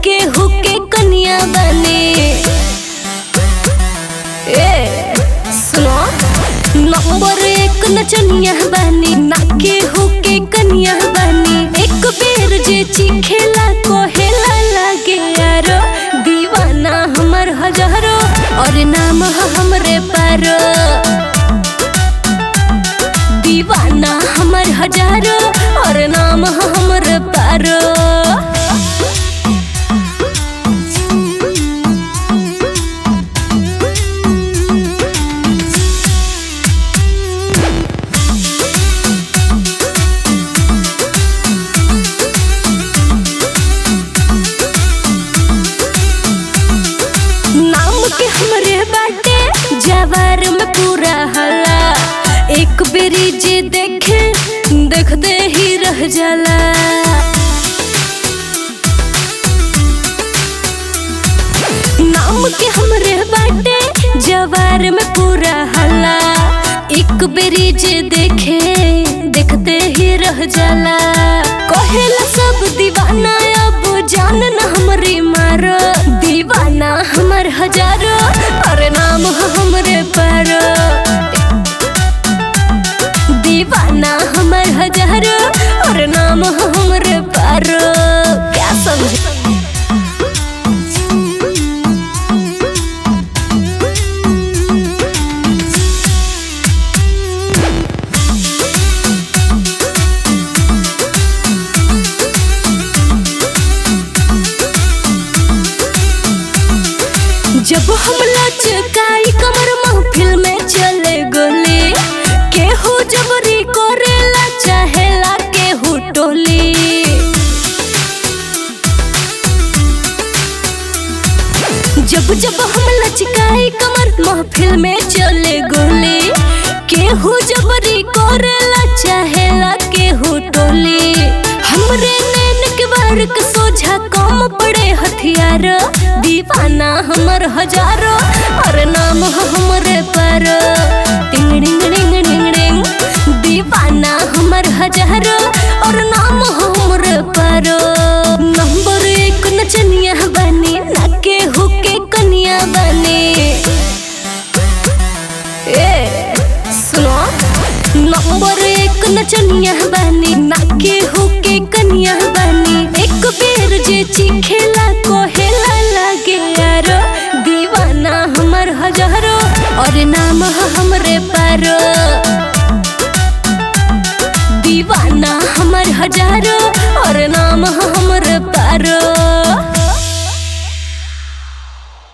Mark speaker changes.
Speaker 1: केहू के कनिया बने। सुनो नंबर 1 नचनिया बनी ना केहू के कनिया बनी। एक बेर जे चिखेला कोहेला लागे यारो दीवाना हमर हजारो और नाम हमरे पारो। दीवाना हमर हजारो और नाम हमरे पारो। हमरे बाटे जवार में पूरा हला। एक बेरी जे देखे देखते ही रह जाला। नाम के हमरे बाटे जवार में पूरा हला। एक बेरी जे देखे देखते ही रह जाला। कहेला सब दीवाना अब जान न हमरी मारो। दीवाना हमर हजारो और नाम हमरे पारो। दीवाना हमर हजारो और नाम हमरे पारो। क्या समझे? जब हम लचकाई कमर महफिल में चले गोली। केहू जबरी करेला चाहेला केहू टोली। जब जब हम लचकाई कमर महफिल में चले गोली। केहू जबरी करेला चाहेला केहू टोली। हमरे नैन के बार के सोझा कम पड़े हथियार। दीवाना हमर हजारो और नाम हमरे पारो। टिंग डिंग डिंग डिंग डिंग। दीवाना हमर हजारो और नाम हमरे पारो। नंबर 1 नचनिया बनी ना केहू के कनिया बने। सुनो नंबर 1 नचनिया बनी ना केहू के कनिया बनी। एक बेर जे चिखेला कोहेला लागे यारो दीवाना हमर हजारो और नाम हमरे पारो। दीवाना हमर हजारो और नाम हमरे पारो।